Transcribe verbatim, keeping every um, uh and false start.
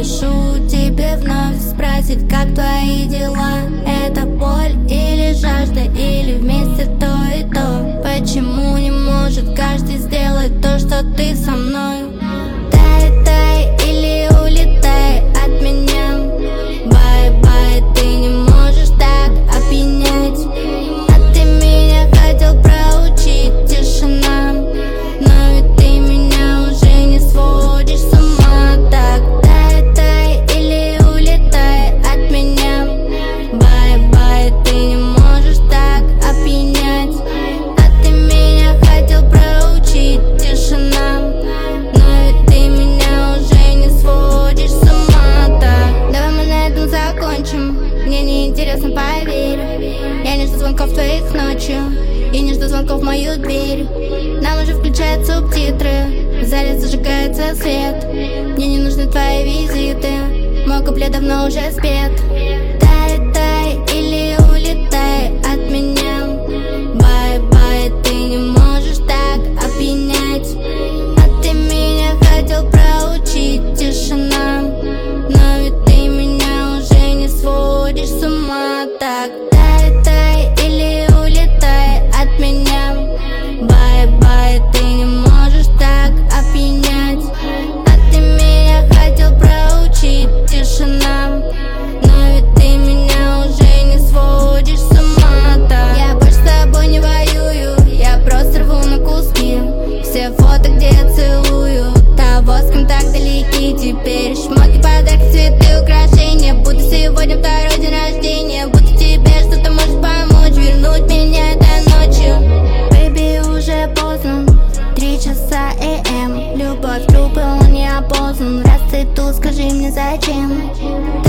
пишу тебе вновь спросить, как твои дела. Это боль или жажда, или вместе то и то? Почему не может каждый сделать то, что ты со мной? Тай, тай или улетай от меня. Бай-бай, ты не можешь так опьянять. А ты меня хотел проучить, тишина. Но ведь ты меня уже не сводишь с ума. Так, тай, тай или улетай от меня. Бай-бай, ты не можешь так опьянять. А ты меня хотел проучить, тишина. Но ведь ты меня уже не сводишь с ума. Так, давай мы на этом закончим. Мне не интересно, поверь. Я не жду звонков твоих ночью и не жду звонков в мою дверь. Нам уже включают субтитры, в зале зажигается свет. Мне не нужны твои визиты, мой куплет давно уже спет. Тай, тай или улетай от меня. Бай-бай, ты не можешь так опьянять. А ты меня хотел проучить, тишина. Но ведь ты меня уже не сводишь с ума. Так, тай, тай или улетай от меня. Бай-бай, ты не можешь так опьянять. А ты меня хотел проучить, тишина. Но ведь ты меня уже не сводишь с ума. Так, я больше с тобой не воюю, я просто рву на куски все фото, где я целую того, с кем так далеки теперь. Шмотки, подарки, цветы, украшения, будто сегодня второй день рождения. Будто тебе что-то может помочь вернуть меня до ночи. Бэйби, уже поздно, три часа эм. Любовь, трупы, он не опознан. Раз ты тут, скажи мне зачем.